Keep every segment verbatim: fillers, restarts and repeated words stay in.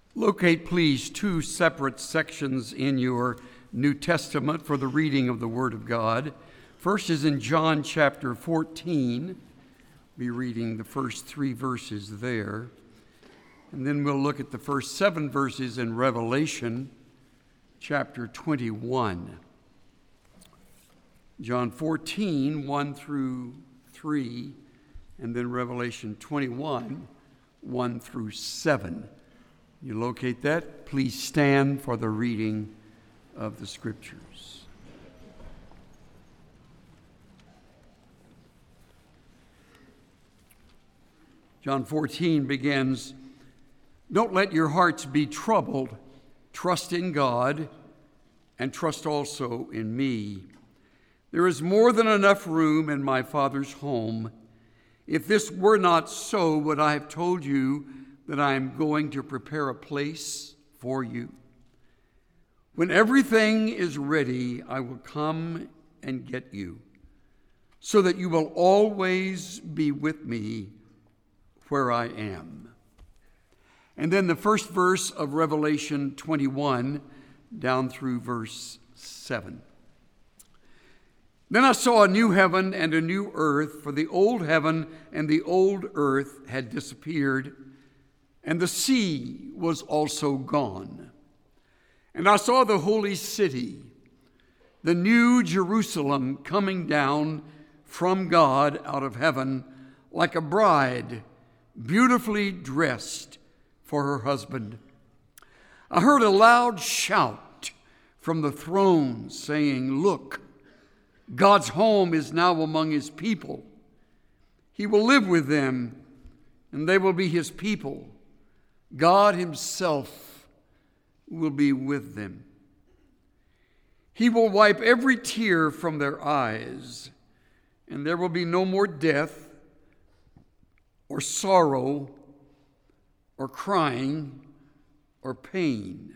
Locate, please, two separate sections in your New Testament for the reading of the Word of God. First is in John chapter fourteen. We'll be reading the first three verses there. And then we'll look at the first seven verses in Revelation chapter twenty-one. John fourteen, one through three, and then Revelation twenty-one, one through seven. You locate that? Please stand for the reading of the Scriptures. John fourteen begins, "Don't let your hearts be troubled. Trust in God and trust also in me. There is more than enough room in my Father's home. If this were not so, would I have told you that I am going to prepare a place for you? When everything is ready, I will come and get you, so that you will always be with me where I am." And then the first verse of Revelation twenty-one down through verse seven. "Then I saw a new heaven and a new earth, for the old heaven and the old earth had disappeared, and the sea was also gone. And I saw the holy city, the new Jerusalem, coming down from God out of heaven, like a bride beautifully dressed for her husband. I heard a loud shout from the throne saying, 'Look, God's home is now among his people. He will live with them, and they will be his people. God himself will be with them. He will wipe every tear from their eyes, and there will be no more death or sorrow or crying or pain.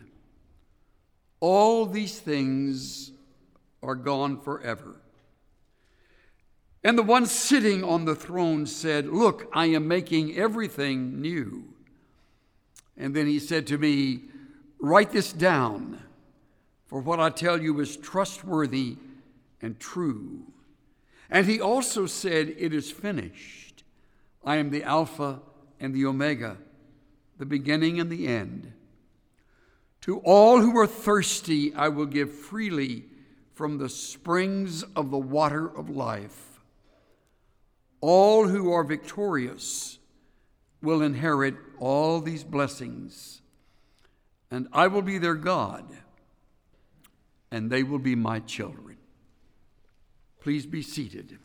All these things are gone forever.' And the one sitting on the throne said, 'Look, I am making everything new.' And then he said to me, 'Write this down, for what I tell you is trustworthy and true.' And he also said, 'It is finished. I am the Alpha and the Omega, the beginning and the end. To all who are thirsty, I will give freely from the springs of the water of life. All who are victorious will inherit all these blessings, and I will be their God, and they will be my children.'" Please be seated.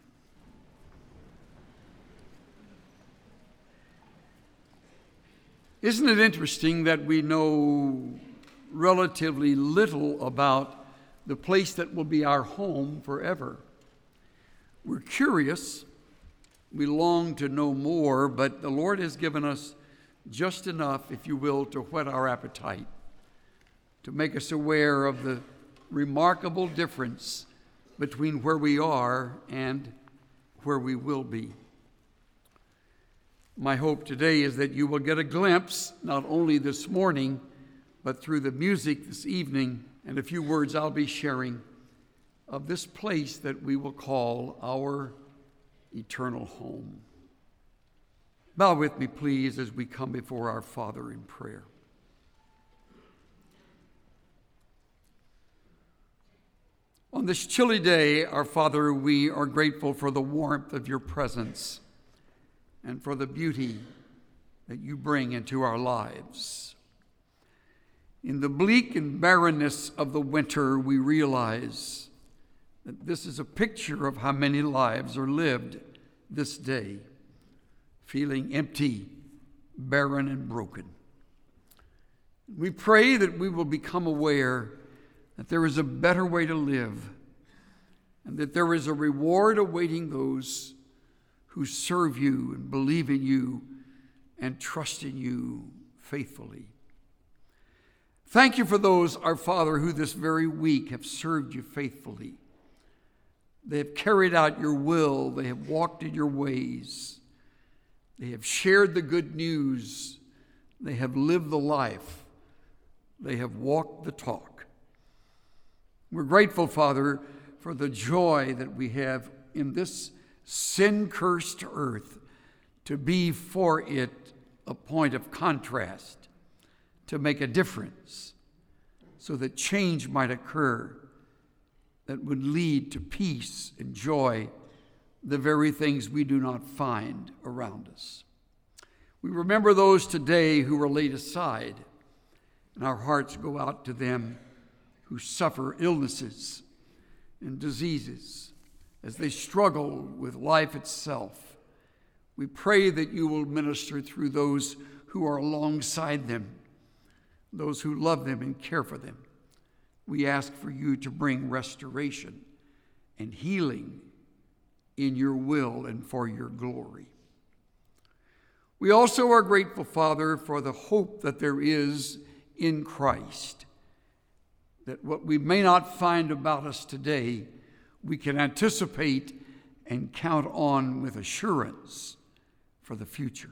Isn't it interesting that we know relatively little about the place that will be our home forever? We're curious. We long to know more, but the Lord has given us just enough, if you will, to whet our appetite, to make us aware of the remarkable difference between where we are and where we will be. My hope today is that you will get a glimpse, not only this morning, but through the music this evening and a few words I'll be sharing, of this place that we will call our eternal home. Bow with me, please, as we come before our Father in prayer. On this chilly day, our Father, we are grateful for the warmth of your presence and for the beauty that you bring into our lives. In the bleak and barrenness of the winter, we realize that this is a picture of how many lives are lived this day, feeling empty, barren, and broken. We pray that we will become aware that there is a better way to live, and that there is a reward awaiting those who serve you and believe in you and trust in you faithfully. Thank you for those, our Father, who this very week have served you faithfully. They have carried out your will. They have walked in your ways. They have shared the good news. They have lived the life They have walked the talk. We're grateful, Father, for the joy that we have in this sin-cursed earth to be for it a point of contrast, to make a difference, so that change might occur that would lead to peace and joy, the very things we do not find around us. We remember those today who were laid aside, and our hearts go out to them who suffer illnesses and diseases as they struggle with life itself. We pray that you will minister through those who are alongside them, those who love them and care for them. We ask for you to bring restoration and healing in your will and for your glory. We also are grateful, Father, for the hope that there is in Christ, that what we may not find about us today, we can anticipate and count on with assurance for the future.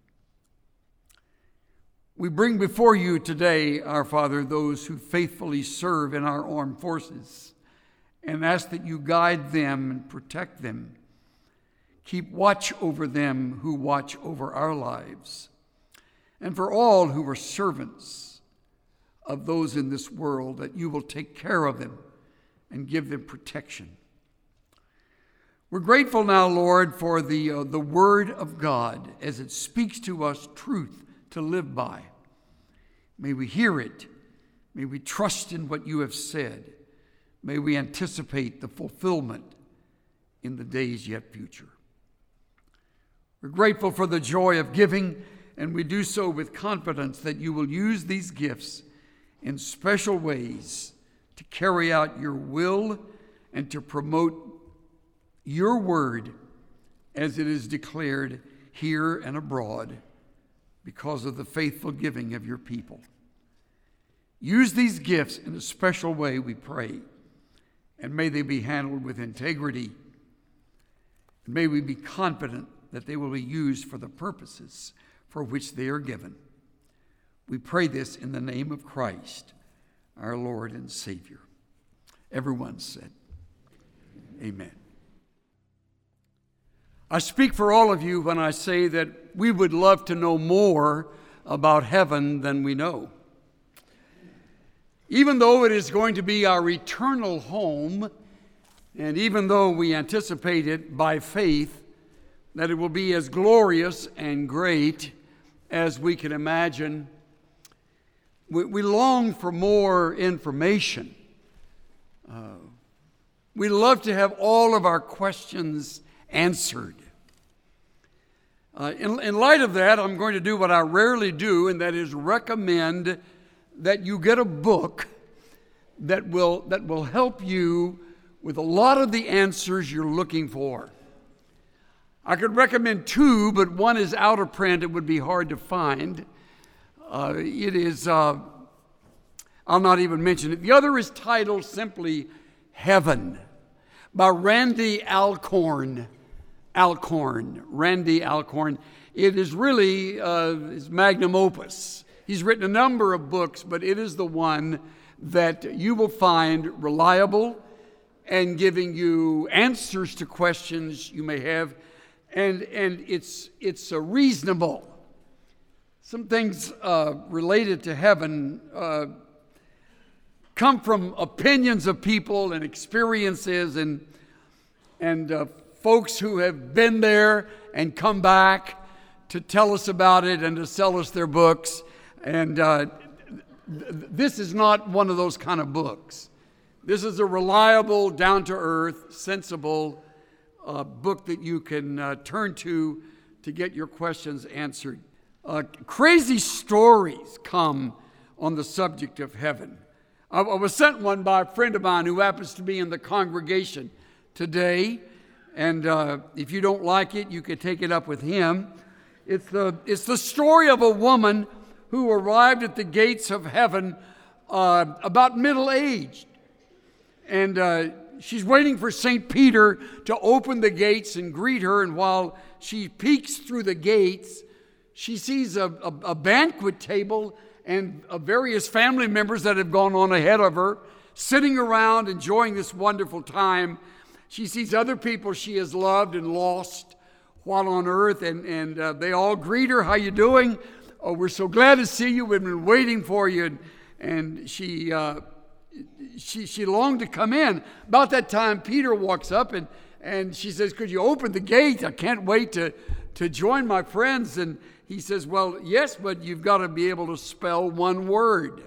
We bring before you today, our Father, those who faithfully serve in our armed forces, and ask that you guide them and protect them. Keep watch over them who watch over our lives, and for all who are servants of those in this world, that you will take care of them and give them protection. We're grateful now, Lord, for the, uh, the Word of God as it speaks to us truth to live by. May we hear it. May we trust in what you have said. May we anticipate the fulfillment in the days yet future. We're grateful for the joy of giving, and we do so with confidence that you will use these gifts in special ways to carry out your will and to promote your word as it is declared here and abroad because of the faithful giving of your people. Use these gifts in a special way, we pray, and may they be handled with integrity. And may we be confident that they will be used for the purposes for which they are given. We pray this in the name of Christ, our Lord and Savior. Everyone said, amen. I speak for all of you when I say that we would love to know more about heaven than we know. Even though it is going to be our eternal home, and even though we anticipate it by faith, that it will be as glorious and great as we can imagine, we, we long for more information. Uh, we love to have all of our questions answered. Uh, in, in light of that, I'm going to do what I rarely do, and that is recommend that you get a book that will, that will help you with a lot of the answers you're looking for. I could recommend two, but one is out of print. It would be hard to find. Uh, it is, uh, I'll not even mention it. The other is titled simply Heaven by Randy Alcorn. Alcorn, Randy Alcorn. It is really uh, his magnum opus. He's written a number of books, but it is the one that you will find reliable and giving you answers to questions you may have. And, and it's, it's uh, reasonable. Some things uh, related to heaven uh, come from opinions of people and experiences and, and uh, folks who have been there and come back to tell us about it and to sell us their books. And uh, th- this is not one of those kind of books. This is a reliable, down-to-earth, sensible uh, book that you can uh, turn to to get your questions answered. Uh, crazy stories come on the subject of heaven. I, I was sent one by a friend of mine who happens to be in the congregation today. And uh, if you don't like it, you could take it up with him. It's the, it's the story of a woman who arrived at the gates of heaven uh, about middle-aged. And uh, she's waiting for Saint Peter to open the gates and greet her. And while she peeks through the gates, she sees a, a, a banquet table and uh, various family members that have gone on ahead of her, sitting around enjoying this wonderful time. She sees other people she has loved and lost while on earth, and, and uh, they all greet her. How you doing? Oh, we're so glad to see you. We've been waiting for you. And, and she, uh, she, she longed to come in. About that time, Peter walks up, and, and she says, could you open the gate? I can't wait to, to join my friends. And he says, well, yes, but you've got to be able to spell one word.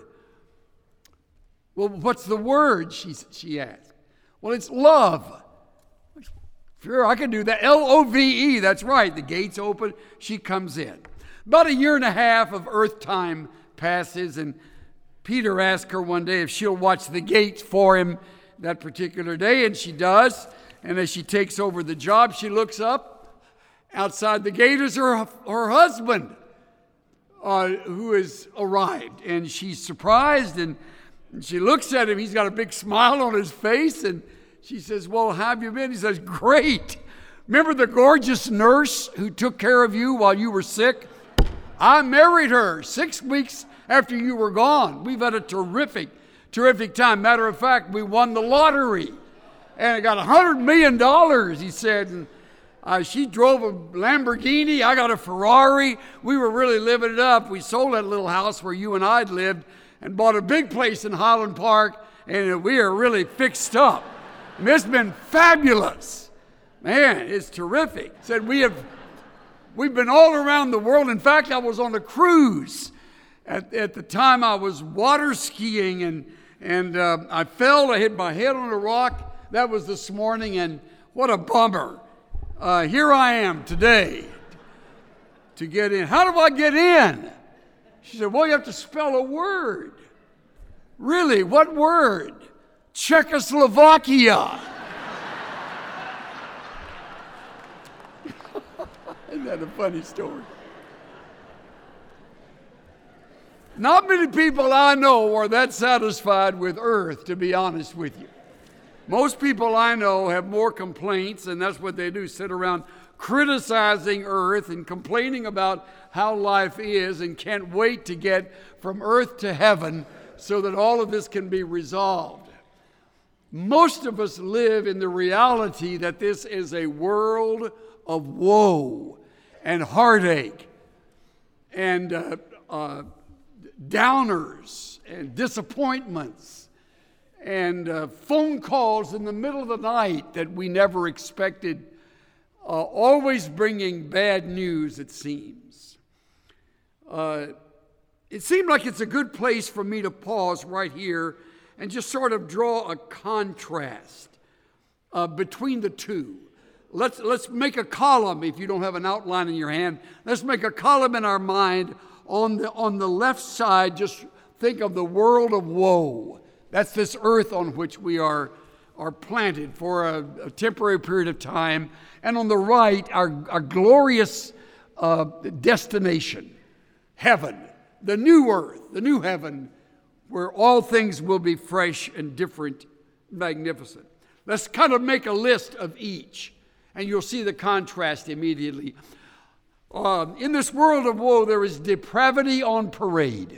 Well, what's the word, she, she asked. Well, it's love. Sure, I can do that. L O V E, that's right. The gate's open. She comes in. About a year and a half of earth time passes, and Peter asks her one day if she'll watch the gates for him that particular day, and she does. And as she takes over the job, she looks up. Outside the gate is her, her husband, uh, who has arrived. And she's surprised, and she looks at him. He's got a big smile on his face, and she says, well, how have you been? He says, great. Remember the gorgeous nurse who took care of you while you were sick? I married her six weeks after you were gone. We've had a terrific, terrific time. Matter of fact, we won the lottery, and I got one hundred million dollars, he said. And uh, she drove a Lamborghini. I got a Ferrari. We were really living it up. We sold that little house where you and I lived and bought a big place in Highland Park, and we are really fixed up. And it's been fabulous. Man, it's terrific. Said we have, we've been all around the world. In fact, I was on a cruise. At, at the time, I was water skiing, and, and uh, I fell. I hit my head on a rock. That was this morning, and what a bummer. Uh, here I am today to get in. How do I get in? She said, well, you have to spell a word. Really? What word? Czechoslovakia. Isn't that a funny story? Not many people I know are that satisfied with earth, to be honest with you. Most people I know have more complaints, and that's what they do, sit around criticizing earth and complaining about how life is and can't wait to get from earth to heaven so that all of this can be resolved. Most of us live in the reality that this is a world of woe and heartache and uh, uh, downers and disappointments and uh, phone calls in the middle of the night that we never expected, uh, always bringing bad news, it seems. Uh, it seemed like it's a good place for me to pause right here and just sort of draw a contrast uh, between the two. Let's, let's make a column, if you don't have an outline in your hand. Let's make a column in our mind. On the, on the left side, just think of the world of woe. That's this earth on which we are, are planted for a, a temporary period of time. And on the right, our, our glorious uh, destination, heaven, the new earth, the new heaven, where all things will be fresh and different, magnificent. Let's kind of make a list of each, and you'll see the contrast immediately. Uh, in this world of woe, there is depravity on parade.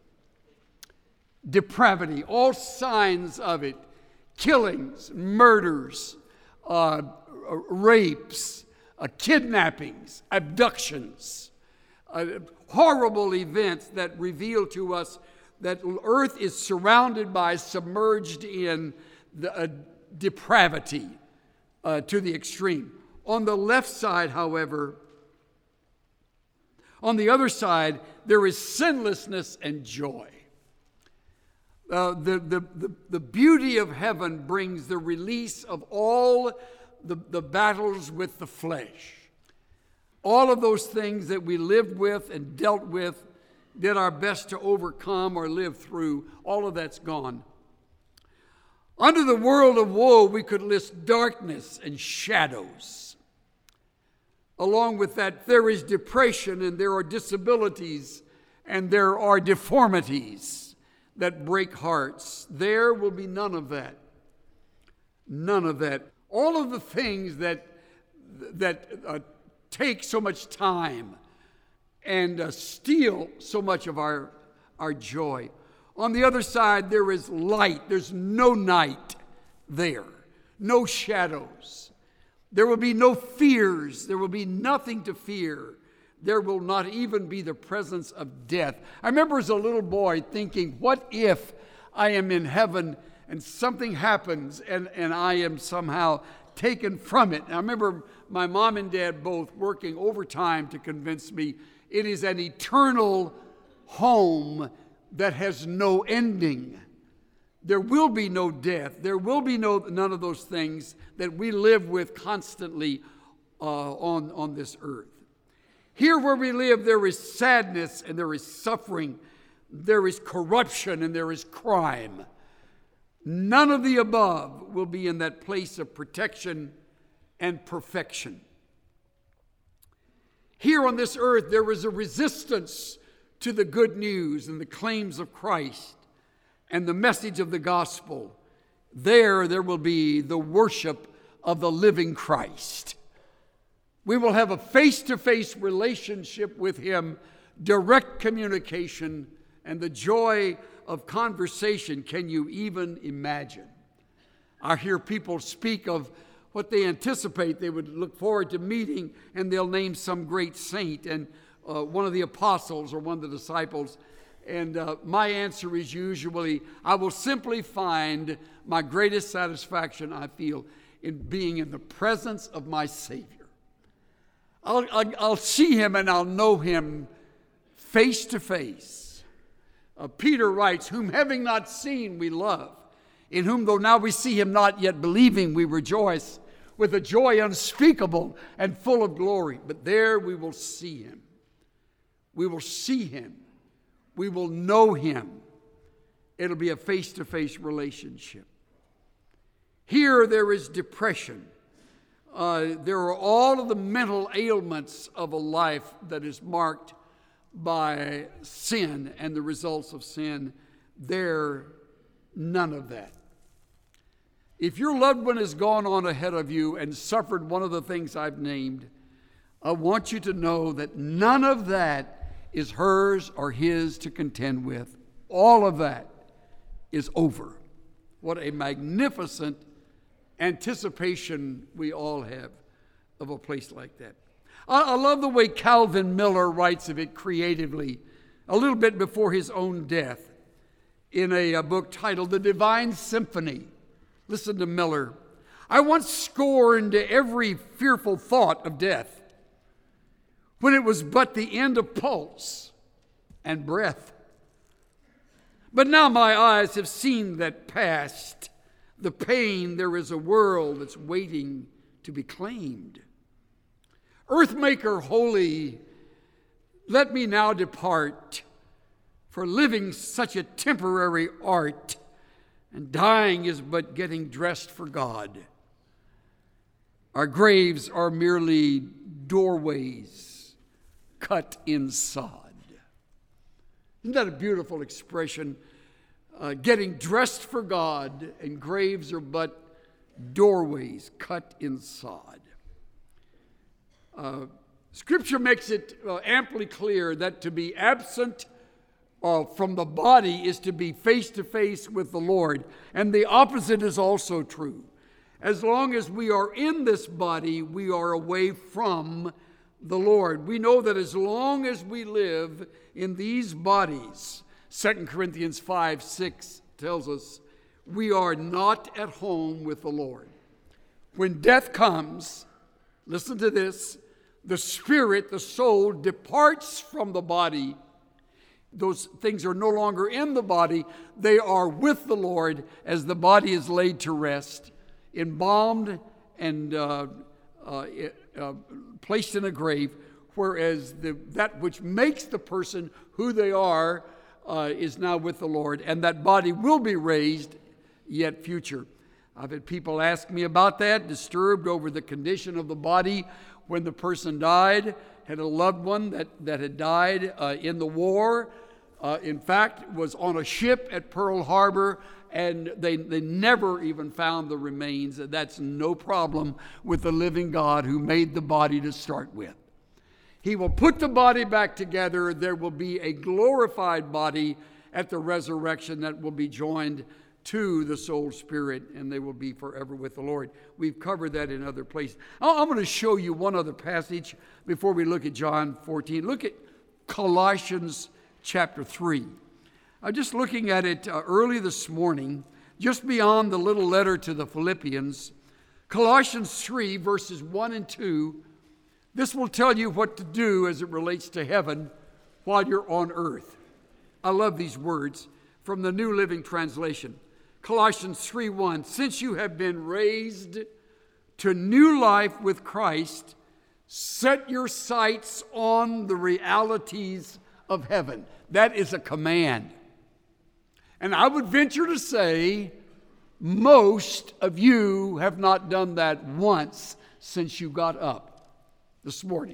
Depravity, all signs of it. Killings, murders, uh, rapes, uh, kidnappings, abductions. Uh, horrible events that reveal to us that earth is surrounded by, submerged in the uh, depravity uh, to the extreme. On the left side, however, on the other side, there is sinlessness and joy. Uh, the, the, the, the beauty of heaven brings the release of all the, the battles with the flesh. All of those things that we lived with and dealt with, did our best to overcome or live through, all of that's gone. Under the world of woe, we could list darkness and shadows. Along with that, there is depression and there are disabilities and there are deformities that break hearts. There will be none of that. None of that. All of the things that, that uh, take so much time and uh, steal so much of our, our joy. On the other side, there is light. There's no night there, no shadows. There will be no fears. There will be nothing to fear. There will not even be the presence of death. I remember as a little boy thinking, what if I am in heaven and something happens and, and I am somehow taken from it? And I remember my mom and dad both working overtime to convince me it is an eternal home that has no ending. There will be no death. There will be no none of those things that we live with constantly uh, on, on this earth. Here where we live, there is sadness and there is suffering. There is corruption and there is crime. None of the above will be in that place of protection and perfection. Here on this earth, there is a resistance to the good news and the claims of Christ and the message of the gospel. There, there will be the worship of the living Christ. We will have a face-to-face relationship with Him, direct communication, and the joy of conversation. Can you even imagine? I hear people speak of what they anticipate they would look forward to meeting, and they'll name some great saint and uh, one of the apostles or one of the disciples. And uh, my answer is usually, I will simply find my greatest satisfaction, I feel, in being in the presence of my Savior. I'll, I'll, I'll see Him and I'll know Him face to face. Uh, Peter writes, whom having not seen we love, in whom though now we see Him not yet believing, we rejoice with a joy unspeakable and full of glory. But there we will see Him. We will see Him. We will know Him. It'll be a face-to-face relationship. Here there is depression. Uh, there are all of the mental ailments of a life that is marked by sin and the results of sin. There, none of that. If your loved one has gone on ahead of you and suffered one of the things I've named, I want you to know that none of that is hers or his to contend with. All of that is over. What a magnificent anticipation we all have of a place like that. I, I love the way Calvin Miller writes of it creatively, a little bit before his own death, in a, a book titled The Divine Symphony. Listen to Miller. I once scorned every fearful thought of death, when it was but the end of pulse and breath. But now my eyes have seen that past, the pain there is a world that's waiting to be claimed. Earthmaker holy, let me now depart, for living such a temporary art, and dying is but getting dressed for God. Our graves are merely doorways cut in sod. Isn't that a beautiful expression? Uh, getting dressed for God, and graves are but doorways cut in sod. Uh, scripture makes it uh, amply clear that to be absent uh, from the body is to be face to face with the Lord. And the opposite is also true. As long as we are in this body, we are away from the Lord. We know that as long as we live in these bodies, Second Corinthians five six tells us, we are not at home with the Lord. When death comes, listen to this, the spirit, the soul departs from the body. Those things are no longer in the body. They are with the Lord as the body is laid to rest, embalmed and uh, uh, uh, placed in a grave, whereas the, that which makes the person who they are uh, is now with the Lord, and that body will be raised yet future. I've had people ask me about that, disturbed over the condition of the body when the person died, had a loved one that, that had died uh, in the war, uh, in fact, was on a ship at Pearl Harbor, and they, they never even found the remains. That's no problem with the living God who made the body to start with. He will put the body back together. There will be a glorified body at the resurrection that will be joined to the soul spirit, and they will be forever with the Lord. We've covered that in other places. I'm going to show you one other passage before we look at John fourteen. Look at Colossians chapter three. I'm just looking at it uh, early this morning, just beyond the little letter to the Philippians. Colossians three, verses one and two. This will tell you what to do as it relates to heaven while you're on earth. I love these words from the New Living Translation. Colossians three one, since you have been raised to new life with Christ, set your sights on the realities of heaven. That is a command. And I would venture to say most of you have not done that once since you got up this morning.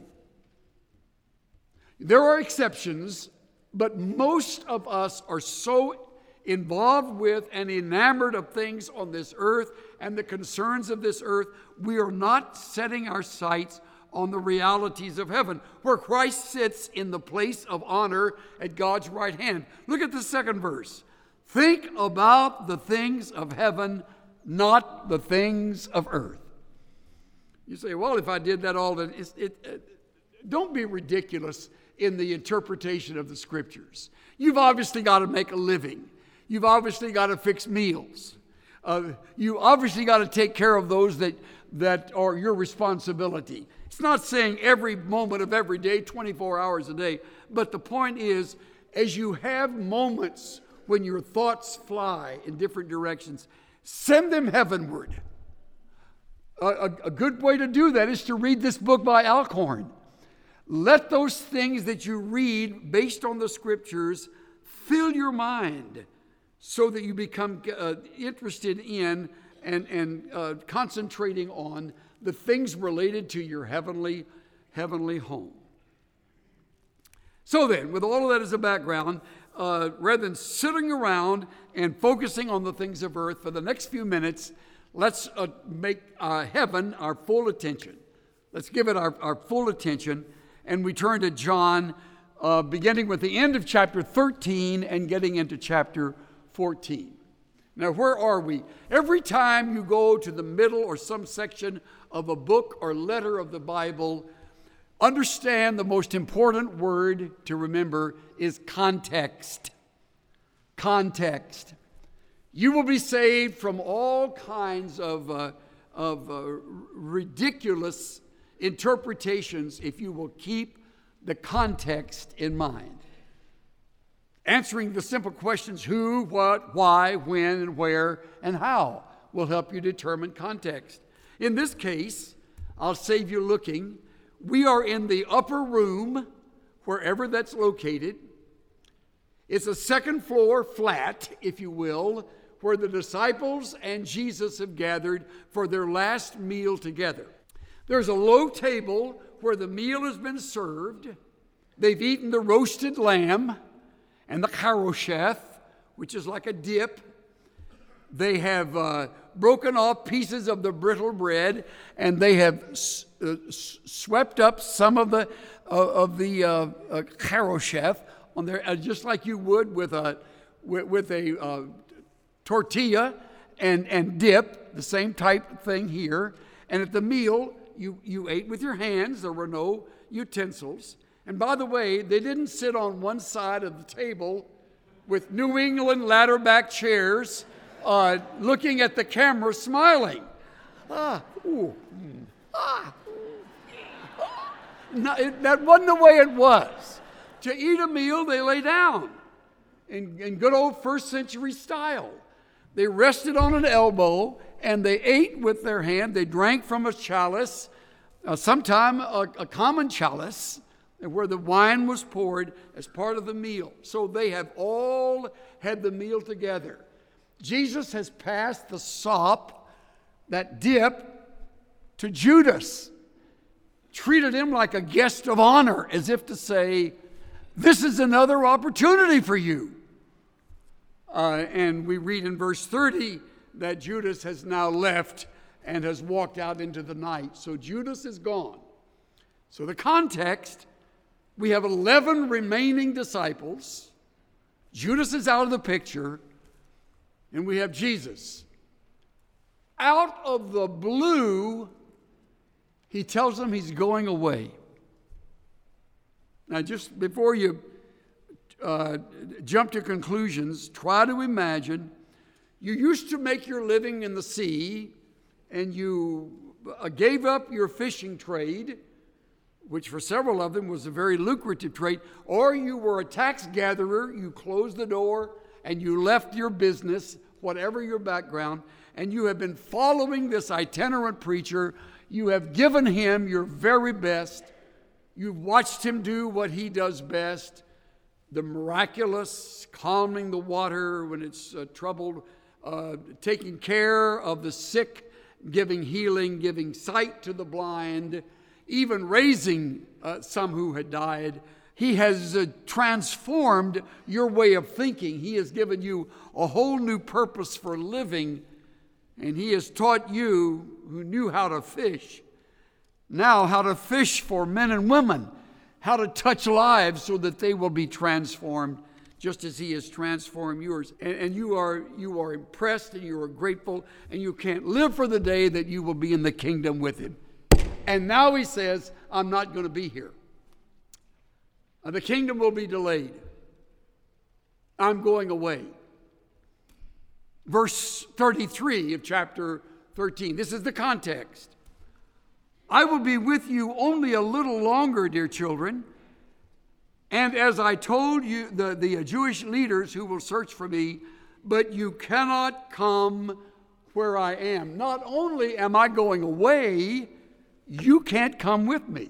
There are exceptions, but most of us are so involved with and enamored of things on this earth and the concerns of this earth, we are not setting our sights on the realities of heaven, where Christ sits in the place of honor at God's right hand. Look at the second verse. Think about the things of heaven, not the things of earth. You say, well, if I did that all, then it, it, it, don't be ridiculous in the interpretation of the scriptures. You've obviously got to make a living. You've obviously got to fix meals. Uh, you obviously got to take care of those that, that are your responsibility. It's not saying every moment of every day, twenty-four hours a day, but the point is, as you have moments when your thoughts fly in different directions, send them heavenward. A, a, a good way to do that is to read this book by Alcorn. Let those things that you read based on the scriptures fill your mind so that you become uh, interested in and, and uh, concentrating on the things related to your heavenly, heavenly home. So then, with all of that as a background, uh, rather than sitting around and focusing on the things of earth for the next few minutes, let's uh, make uh, heaven our full attention. Let's give it our, our full attention. And we turn to John, uh, beginning with the end of chapter thirteen and getting into chapter fourteen. Now, where are we? Every time you go to the middle or some section of a book or letter of the Bible, understand the most important word to remember is context. Context. You will be saved from all kinds of, uh, of uh, ridiculous interpretations if you will keep the context in mind. Answering the simple questions who, what, why, when, and where, and how will help you determine context. In this case, I'll save you looking. We are in the upper room, wherever that's located. It's a second floor flat, if you will, where the disciples and Jesus have gathered for their last meal together. There's a low table where the meal has been served. They've eaten the roasted lamb and the karosheth, which is like a dip. They have uh, broken off pieces of the brittle bread, and they have s- uh, s- swept up some of the uh, of the uh, uh, karosheth on there, uh, just like you would with a with, with a uh, tortilla and and dip. The same type of thing here. And at the meal, you you ate with your hands. There were no utensils. And by the way, they didn't sit on one side of the table with New England ladder-back chairs, uh, looking at the camera, smiling. Ah, ooh, mm, ah, ah. No, it, that wasn't the way it was. To eat a meal, they lay down in, in good old first century style. They rested on an elbow, and they ate with their hand. They drank from a chalice, uh, sometime a, a common chalice, where the wine was poured as part of the meal. So they have all had the meal together. Jesus has passed the sop, that dip, to Judas, treated him like a guest of honor, as if to say, this is another opportunity for you. Uh, and we read in verse thirty that Judas has now left and has walked out into the night. So Judas is gone. So the context We have eleven remaining disciples. Judas is out of the picture, and we have Jesus. Out of the blue, he tells them he's going away. Now, just before you uh, jump to conclusions, try to imagine you used to make your living in the sea, and you uh, gave up your fishing trade, which for several of them was a very lucrative trade, or you were a tax gatherer, you closed the door, and you left your business, whatever your background, and you have been following this itinerant preacher. You have given him your very best. You've watched him do what he does best, the miraculous, calming the water when it's uh, troubled, uh, taking care of the sick, giving healing, giving sight to the blind, even raising uh, some who had died. He has uh, transformed your way of thinking. He has given you a whole new purpose for living, and he has taught you who knew how to fish, now how to fish for men and women, how to touch lives so that they will be transformed just as he has transformed yours. And, and you are you are impressed and you are grateful, and you can't live for the day that you will be in the kingdom with him. And now he says, I'm not going to be here. Uh, the kingdom will be delayed. I'm going away. Verse thirty-three of chapter thirteen. This is the context. I will be with you only a little longer, dear children. And as I told you, the, the Jewish leaders who will search for me, but you cannot come where I am. Not only am I going away, you can't come with me.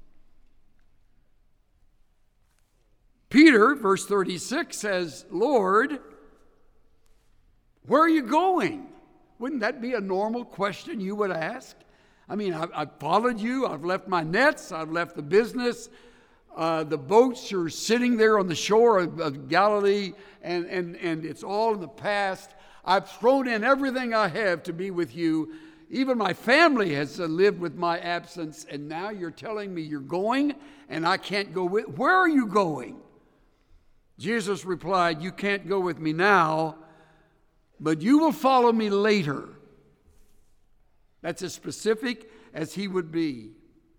Peter, verse thirty-six, says, Lord, where are you going? Wouldn't that be a normal question you would ask? I mean, I've, I've followed you. I've left my nets. I've left the business. Uh, the boats are sitting there on the shore of, of Galilee, and, and, and it's all in the past. I've thrown in everything I have to be with you. Even my family has uh, lived with my absence, and now you're telling me you're going, and I can't go with. Where are you going? Jesus replied, you can't go with me now, but you will follow me later. That's as specific as he would be.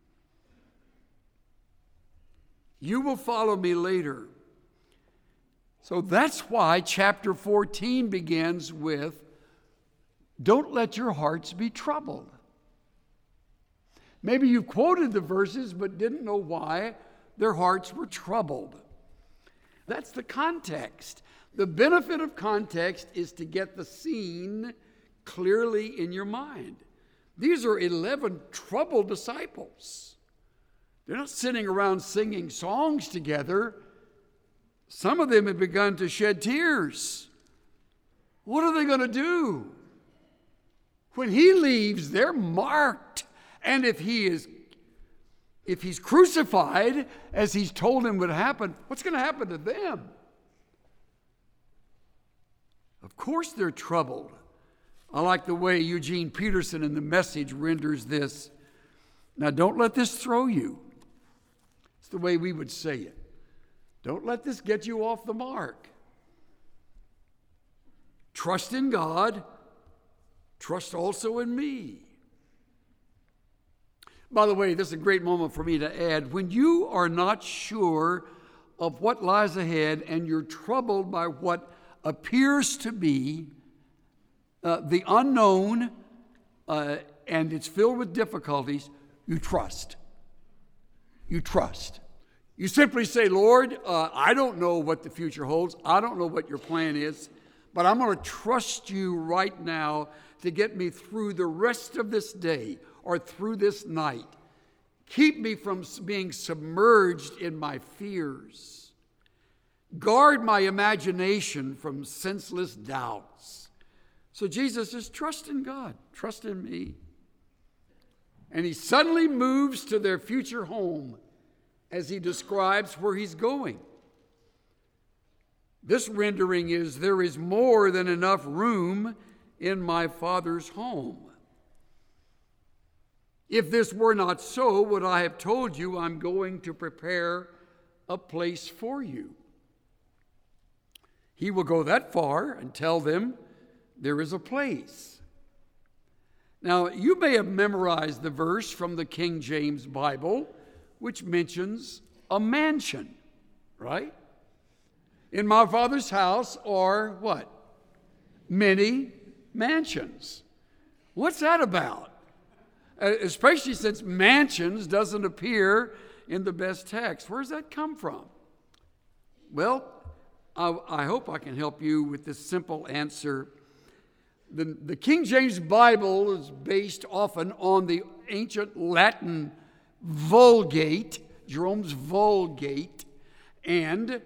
You will follow me later. So that's why chapter fourteen begins with, don't let your hearts be troubled. Maybe you quoted the verses but didn't know why their hearts were troubled. That's the context. The benefit of context is to get the scene clearly in your mind. These are eleven troubled disciples. They're not sitting around singing songs together. Some of them have begun to shed tears. What are they going to do? When he leaves, they're marked. And if he is, if he's crucified, as he's told him would happen, what's going to happen to them? Of course they're troubled. I like the way Eugene Peterson in The Message renders this. Now, don't let this throw you. It's the way we would say it. Don't let this get you off the mark. Trust in God. Trust also in me. By the way, this is a great moment for me to add. When you are not sure of what lies ahead and you're troubled by what appears to be Uh, the unknown, uh, and it's filled with difficulties, you trust. You trust. You simply say, Lord, uh, I don't know what the future holds. I don't know what your plan is, but I'm going to trust you right now to get me through the rest of this day or through this night. Keep me from being submerged in my fears. Guard my imagination from senseless doubts. So Jesus says, trust in God, trust in me. And he suddenly moves to their future home as he describes where he's going. This rendering is, there is more than enough room in my Father's home. If this were not so, would I have told you I'm going to prepare a place for you. He will go that far and tell them there is a place. Now, you may have memorized the verse from the King James Bible, which mentions a mansion, right? In my Father's house are what? Many mansions. What's that about? Uh, especially since mansions doesn't appear in the best text. Where does that come from? Well, I, I hope I can help you with this simple answer. The, the King James Bible is based often on the ancient Latin Vulgate, Jerome's Vulgate, and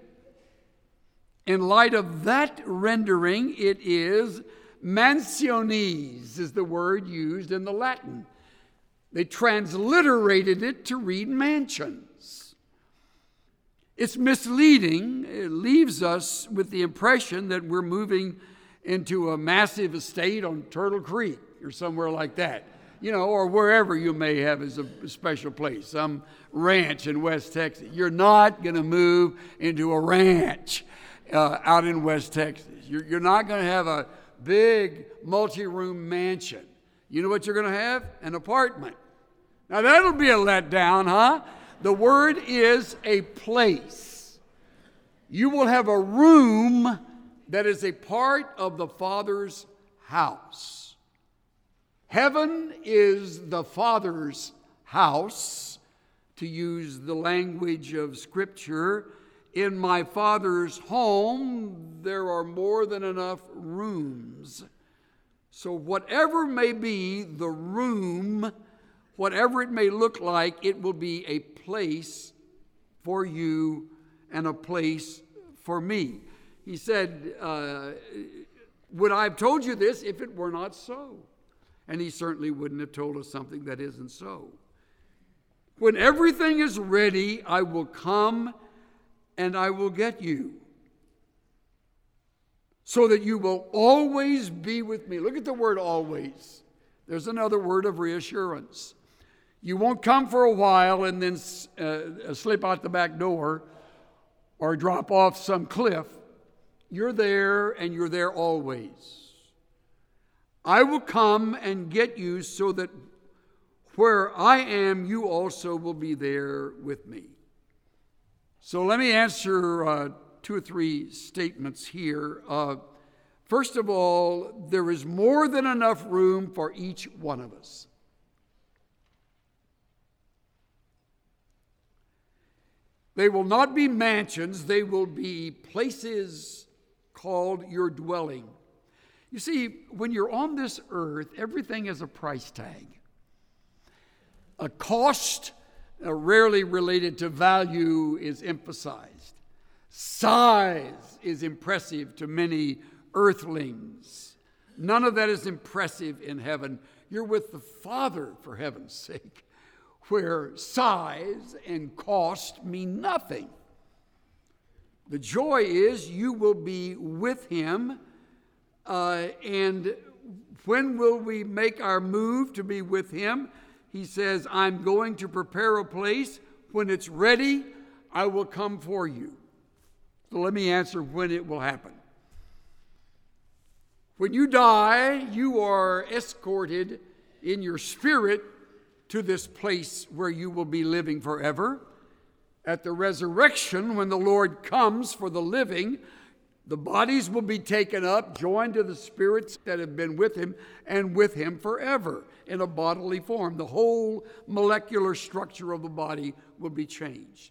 in light of that rendering, it is mansiones is the word used in the Latin. They transliterated it to read mansions. It's misleading. It leaves us with the impression that we're moving into a massive estate on Turtle Creek or somewhere like that, you know, or wherever you may have as a special place, some ranch in West Texas. You're not going to move into a ranch uh, out in West Texas. You're, you're not going to have a big multi-room mansion. You know what you're going to have? An apartment. Now that'll be a letdown, huh? The word is a place. You will have a room that is a part of the Father's house. Heaven is the Father's house, to use the language of Scripture. In my Father's home, there are more than enough rooms. So whatever may be the room, whatever it may look like, it will be a place for you and a place for me. He said, uh, would I have told you this if it were not so? And he certainly wouldn't have told us something that isn't so. When everything is ready, I will come and I will get you, so that you will always be with me. Look at the word always. There's another word of reassurance. You won't come for a while and then uh, slip out the back door or drop off some cliff. You're there, and you're there always. I will come and get you, so that where I am, you also will be there with me. So let me answer uh, two or three statements here. Uh, first of all, there is more than enough room for each one of us. They will not be mansions, they will be places called your dwelling. You see, when you're on this earth, everything has a price tag. A cost uh, rarely related to value is emphasized. Size is impressive to many earthlings. None of that is impressive in heaven. You're with the Father, for heaven's sake, where size and cost mean nothing. The joy is you will be with him, uh, and when will we make our move to be with him? He says, I'm going to prepare a place. When it's ready, I will come for you. So let me answer when it will happen. When you die, you are escorted in your spirit to this place where you will be living forever. At the resurrection, when the Lord comes for the living, the bodies will be taken up, joined to the spirits that have been with him, and with him forever in a bodily form. The whole molecular structure of the body will be changed.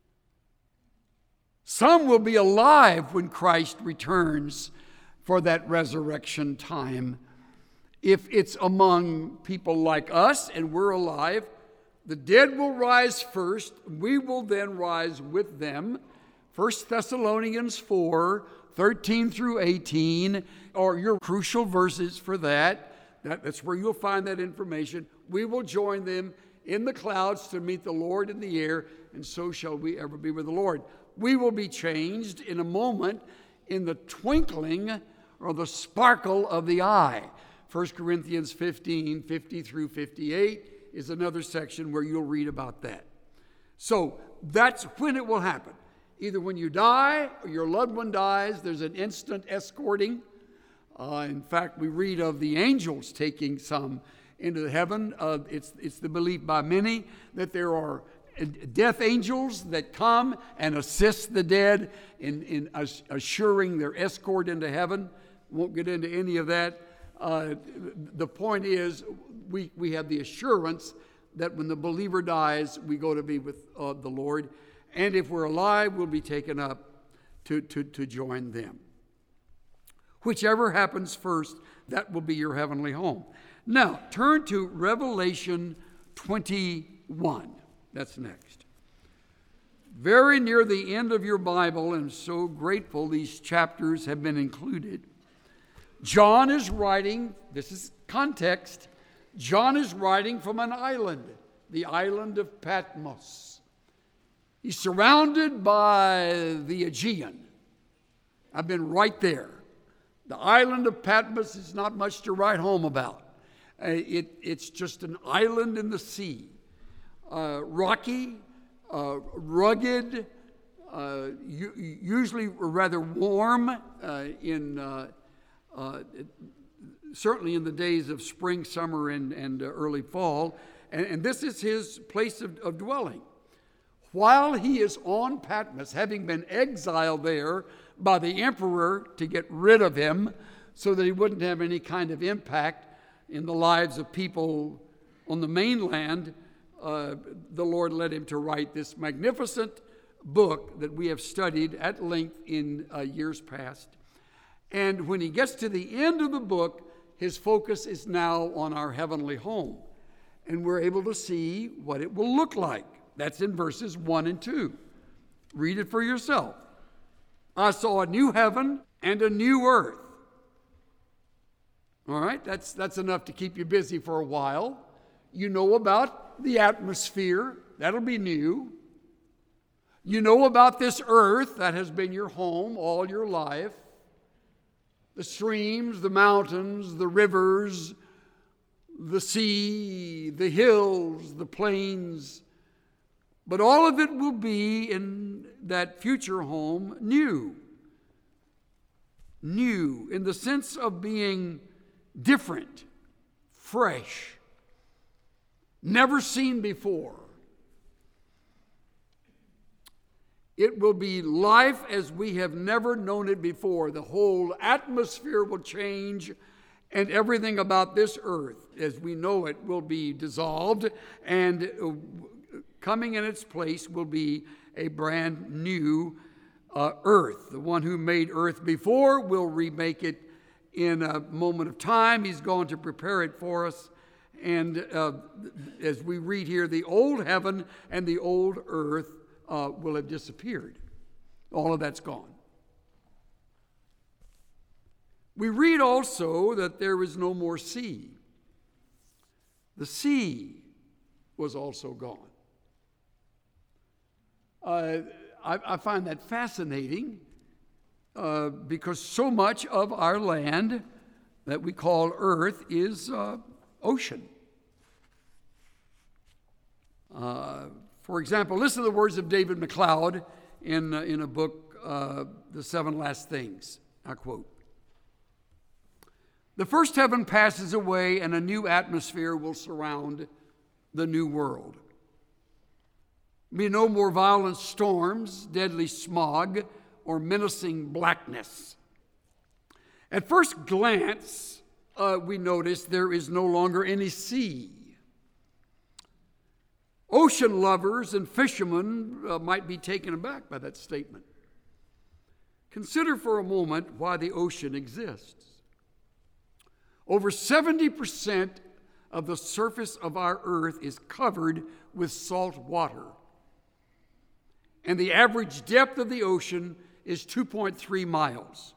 Some will be alive when Christ returns for that resurrection time. If it's among people like us and we're alive, the dead will rise first. We will then rise with them. First Thessalonians four, thirteen through eighteen, are your crucial verses for that. that. That's where you'll find that information. We will join them in the clouds to meet the Lord in the air, and so shall we ever be with the Lord. We will be changed in a moment, in the twinkling or the sparkle of the eye. First Corinthians fifteen, fifty through fifty-eight is another section where you'll read about that. So that's when it will happen. Either when you die or your loved one dies, there's an instant escorting. Uh, in fact, we read of the angels taking some into heaven. Uh, it's, it's the belief by many that there are death angels that come and assist the dead in, in assuring their escort into heaven. Won't get into any of that. Uh, the point is, we, we have the assurance that when the believer dies, we go to be with uh, the Lord. And if we're alive, we'll be taken up to, to, to join them. Whichever happens first, that will be your heavenly home. Now, turn to Revelation twenty-one. That's next. Very near the end of your Bible, and so grateful these chapters have been included. John is writing, this is context, John is writing from an island, the island of Patmos. He's surrounded by the Aegean. I've been right there. The island of Patmos is not much to write home about. Uh, it, it's just an island in the sea. Uh, rocky, uh, rugged, uh, u- usually rather warm uh, in uh, uh, certainly in the days of spring, summer, and, and uh, early fall. And, and this is his place of, of dwelling. While he is on Patmos, having been exiled there by the emperor to get rid of him so that he wouldn't have any kind of impact in the lives of people on the mainland, uh, the Lord led him to write this magnificent book that we have studied at length in uh, years past. And when he gets to the end of the book, his focus is now on our heavenly home. And we're able to see what it will look like. That's in verses one and two. Read it for yourself. I saw a new heaven and a new earth. All right, that's, that's enough to keep you busy for a while. You know about the atmosphere. That'll be new. You know about this earth that has been your home all your life. The streams, the mountains, the rivers, the sea, the hills, the plains. But all of it will be in that future home new. New in the sense of being different, fresh, never seen before. It will be life as we have never known it before. The whole atmosphere will change, and everything about this earth, as we know it, will be dissolved, and coming in its place will be a brand new uh, earth. The one who made earth before will remake it in a moment of time. He's going to prepare it for us. And uh, as we read here, the old heaven and the old earth uh, will have disappeared. All of that's gone. We read also that there is no more sea. The sea was also gone. Uh, I, I find that fascinating uh, because so much of our land that we call earth is uh, ocean. Uh, for example, listen to the words of David MacLeod in, uh, in a book, uh, The Seven Last Things. I quote, "The first heaven passes away and a new atmosphere will surround the new world. Be no more violent storms, deadly smog, or menacing blackness. At first glance, uh, we notice there is no longer any sea. Ocean lovers and fishermen uh, might be taken aback by that statement. Consider for a moment why the ocean exists. Over seventy percent of the surface of our earth is covered with salt water. And the average depth of the ocean is two point three miles.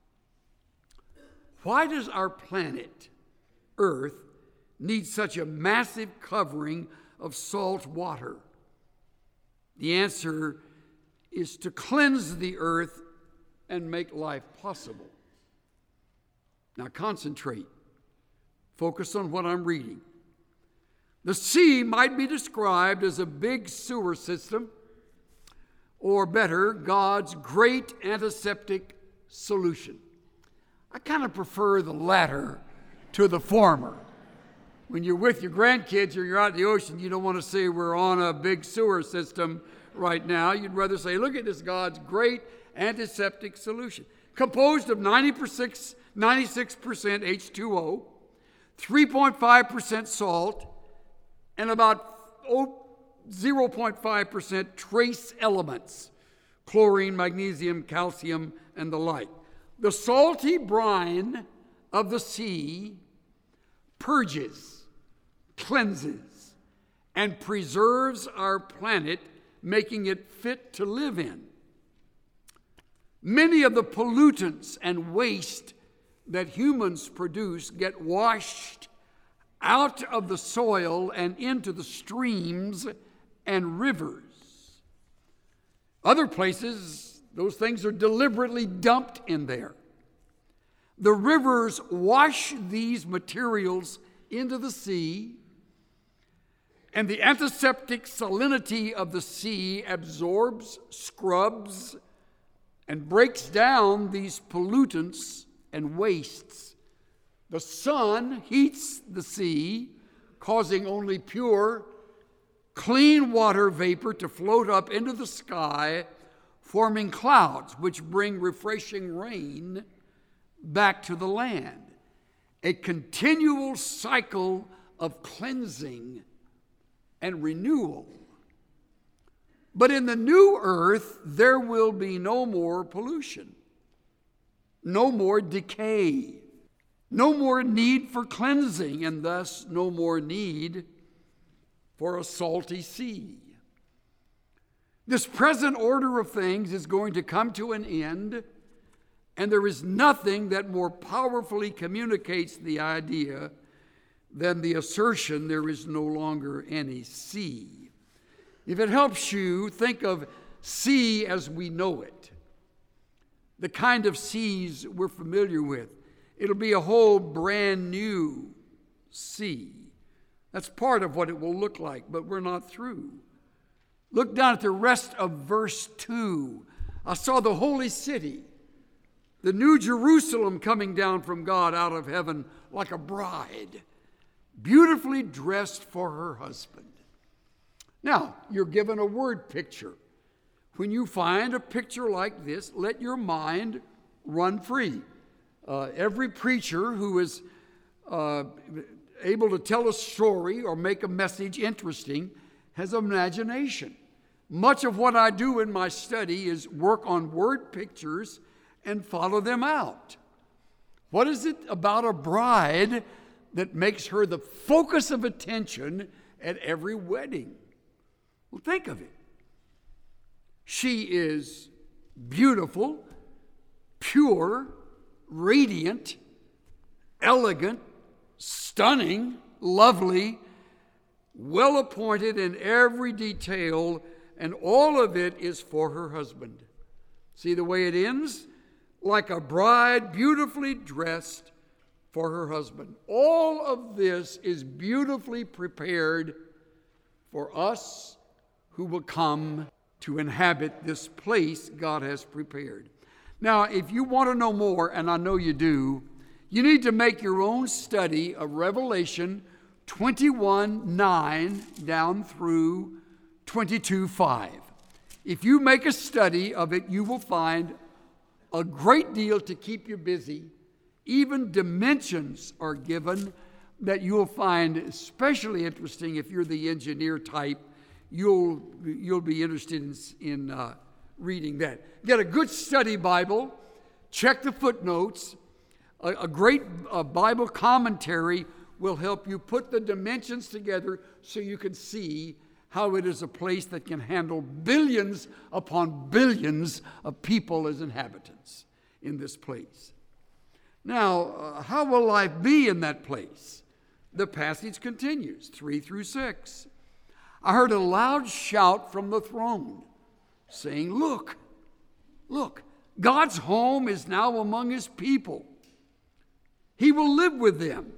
Why does our planet, Earth, need such a massive covering of salt water? The answer is to cleanse the earth and make life possible. Now concentrate. Focus on what I'm reading. The sea might be described as a big sewer system or better, God's great antiseptic solution. I kind of prefer the latter to the former. When you're with your grandkids or you're out in the ocean, you don't want to say we're on a big sewer system right now. You'd rather say, look at this God's great antiseptic solution. Composed of ninety-six percent H two O, three point five percent salt, and about zero point five percent trace elements, chlorine, magnesium, calcium, and the like. The salty brine of the sea purges, cleanses, and preserves our planet, making it fit to live in. Many of the pollutants and waste that humans produce get washed out of the soil and into the streams and rivers. Other places, those things are deliberately dumped in there. The rivers wash these materials into the sea, and the antiseptic salinity of the sea absorbs, scrubs, and breaks down these pollutants and wastes. The sun heats the sea, causing only pure, clean water vapor to float up into the sky, forming clouds which bring refreshing rain back to the land. A continual cycle of cleansing and renewal. But in the new earth, there will be no more pollution, no more decay, no more need for cleansing, and thus no more need for a salty sea. This present order of things is going to come to an end, and there is nothing that more powerfully communicates the idea than the assertion there is no longer any sea. If it helps you, think of sea as we know it, the kind of seas we're familiar with. It'll be a whole brand new sea. That's part of what it will look like, but we're not through. Look down at the rest of verse two. I saw the holy city, the new Jerusalem, coming down from God out of heaven like a bride, beautifully dressed for her husband. Now, you're given a word picture. When you find a picture like this, let your mind run free. Uh, every preacher who is uh, able to tell a story or make a message interesting has imagination. Much of what I do in my study is work on word pictures and follow them out. What is it about a bride that makes her the focus of attention at every wedding? Well, think of it. She is beautiful, pure, radiant, elegant, stunning, lovely, well appointed in every detail, and all of it is for her husband. See the way it ends? Like a bride beautifully dressed for her husband. All of this is beautifully prepared for us who will come to inhabit this place God has prepared. Now, if you want to know more, and I know you do, you need to make your own study of Revelation twenty-one nine down through twenty-two five. If you make a study of it, you will find a great deal to keep you busy. Even dimensions are given that you'll find especially interesting if you're the engineer type. You'll, you'll be interested in, in uh, reading that. Get a good study Bible. Check the footnotes. A, a great uh, Bible commentary will help you put the dimensions together so you can see how it is a place that can handle billions upon billions of people as inhabitants in this place. Now, uh, how will life be in that place? The passage continues, three through six. I heard a loud shout from the throne, saying, Look, look, God's home is now among his people. He will live with them.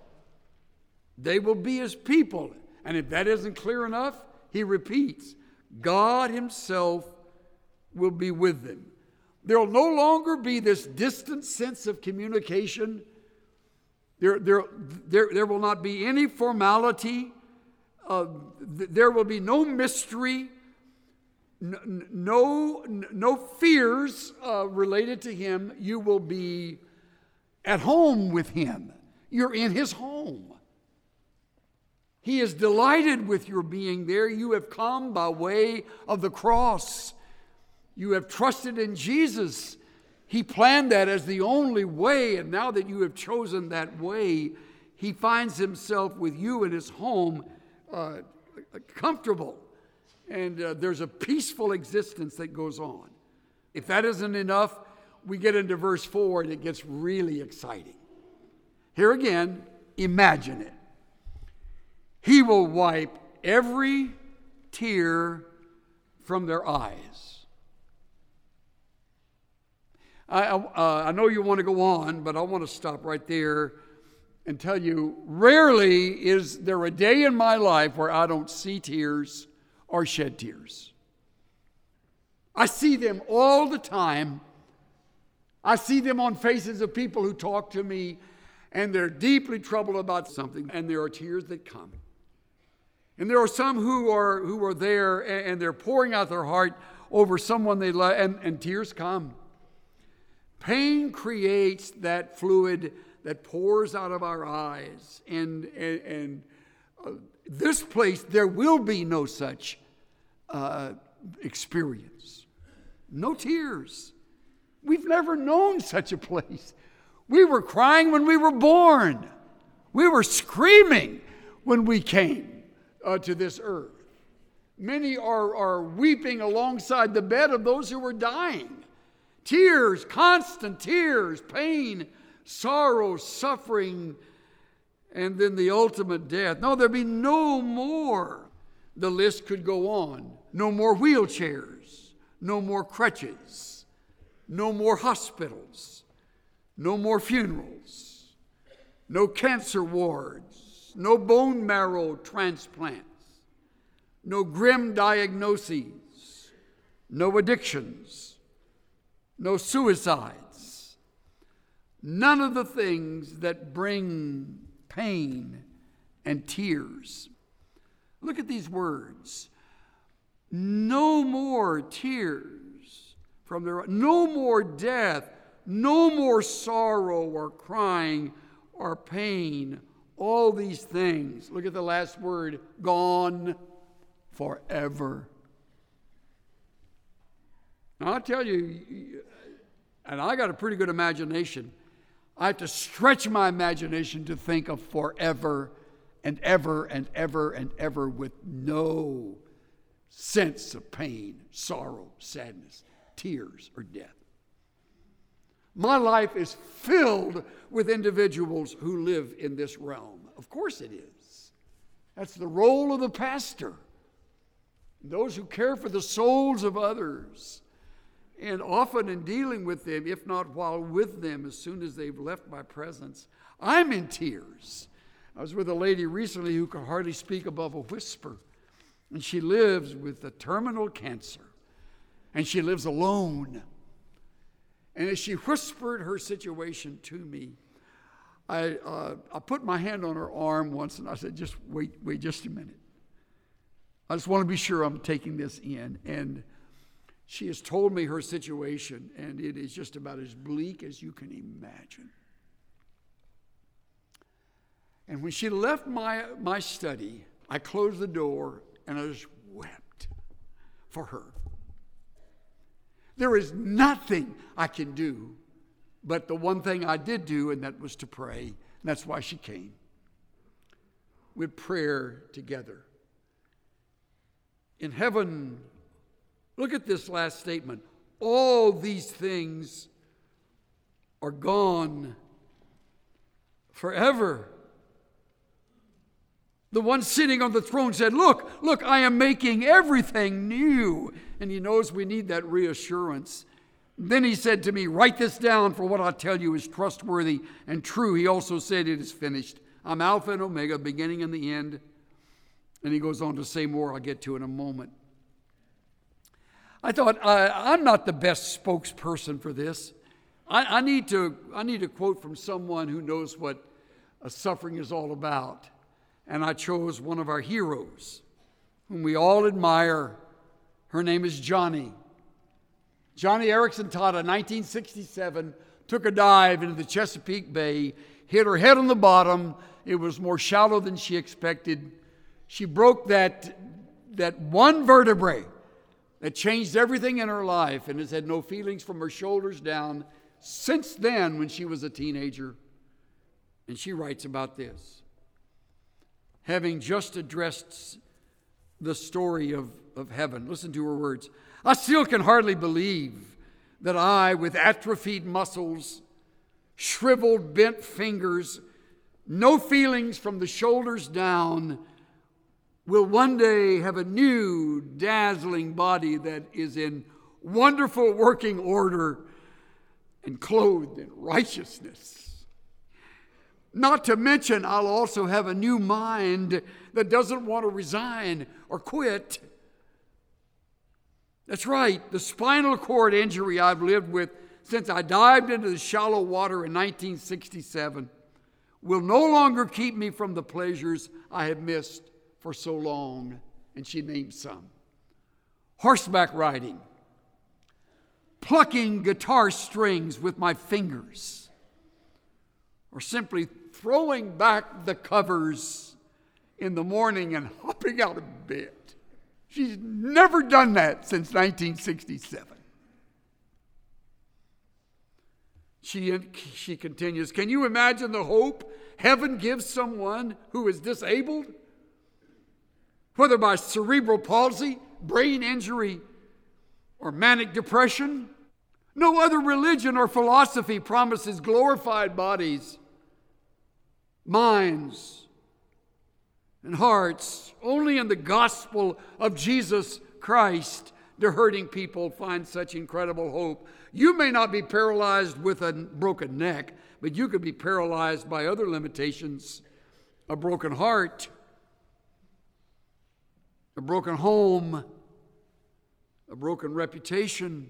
They will be his people. And if that isn't clear enough, he repeats, God himself will be with them. There will no longer be this distant sense of communication. There, there, there, there will not be any formality. Uh, th- there will be no mystery, n- no, no fears uh, related to him. You will be at home with him. You're in his home. He is delighted with your being there. You have come by way of the cross. You have trusted in Jesus. He planned that as the only way, and now that you have chosen that way, he finds himself with you in his home, uh, comfortable, and uh, there's a peaceful existence that goes on. If that isn't enough, we get into verse four, and it gets really exciting. Here again, imagine it. He will wipe every tear from their eyes. I, uh, I know you want to go on, but I want to stop right there and tell you, rarely is there a day in my life where I don't see tears or shed tears. I see them all the time. I see them on faces of people who talk to me, and they're deeply troubled about something, and there are tears that come. And there are some who are who are there, and they're pouring out their heart over someone they love, and, and tears come. Pain creates that fluid that pours out of our eyes. And, and, and uh, this place, there will be no such uh, experience. No tears. We've never known such a place. We were crying when we were born. We were screaming when we came uh, to this earth. Many are, are weeping alongside the bed of those who were dying. Tears, constant tears, pain, sorrow, suffering, and then the ultimate death. No, there'd be no more. The list could go on. No more wheelchairs, no more crutches, no more hospitals, no more funerals, no cancer wards, no bone marrow transplants, no grim diagnoses, no addictions, no suicides, none of the things that bring pain and tears. Look at these words. No more tears from their, no more death, no more sorrow or crying or pain. All these things, look at the last word, gone forever. Now, I'll tell you, and I got a pretty good imagination. I have to stretch my imagination to think of forever and ever and ever and ever with no sense of pain, sorrow, sadness, tears, or death. My life is filled with individuals who live in this realm. Of course it is. That's the role of the pastor. Those who care for the souls of others. And often in dealing with them, if not while with them, as soon as they've left my presence, I'm in tears. I was with a lady recently who could hardly speak above a whisper. And she lives with a terminal cancer. And she lives alone. And as she whispered her situation to me, I, uh, I put my hand on her arm once and I said, just wait, wait just a minute. I just want to be sure I'm taking this in. And she has told me her situation, and it is just about as bleak as you can imagine. And when she left my, my study, I closed the door and I just wept for her. There is nothing I can do but the one thing I did do, and that was to pray. And that's why she came. With prayer together. In heaven, look at this last statement. All these things are gone forever. The one sitting on the throne said, look, look, I am making everything new. And he knows we need that reassurance. Then he said to me, write this down, for what I tell you is trustworthy and true. He also said, it is finished. I'm Alpha and Omega, beginning and the end. And he goes on to say more I'll get to in a moment. I thought, uh, I'm not the best spokesperson for this. I, I, need to, I need to quote from someone who knows what a suffering is all about. And I chose one of our heroes, whom we all admire. Her name is Joni. Joni Eareckson Tada, nineteen sixty-seven, took a dive into the Chesapeake Bay, hit her head on the bottom. It was more shallow than she expected. She broke that, that one vertebrae that changed everything in her life and has had no feelings from her shoulders down since then when she was a teenager. And she writes about this. Having just addressed the story of, of heaven, listen to her words. I still can hardly believe that I, with atrophied muscles, shriveled, bent fingers, no feelings from the shoulders down, will one day have a new, dazzling body that is in wonderful working order and clothed in righteousness. Not to mention, I'll also have a new mind that doesn't want to resign or quit. That's right, the spinal cord injury I've lived with since I dived into the shallow water in nineteen sixty-seven will no longer keep me from the pleasures I have missed for so long. And she named some. Horseback riding, plucking guitar strings with my fingers, or simply throwing back the covers in the morning and hopping out of bed. She's never done that since nineteen sixty-seven. She, she continues, can you imagine the hope heaven gives someone who is disabled? Whether by cerebral palsy, brain injury, or manic depression? No other religion or philosophy promises glorified bodies, minds, and hearts. Only in the gospel of Jesus Christ do hurting people find such incredible hope. You may not be paralyzed with a broken neck, but you could be paralyzed by other limitations. A broken heart, a broken home, a broken reputation.